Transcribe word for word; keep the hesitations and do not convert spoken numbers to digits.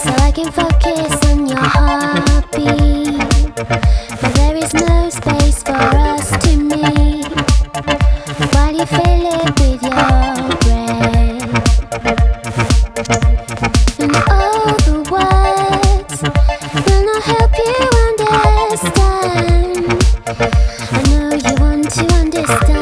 so I can focus on your heartbeat. But there is no space for us to meet while you fill it with your breath. And all the words will not help you understand. I know you want to understand.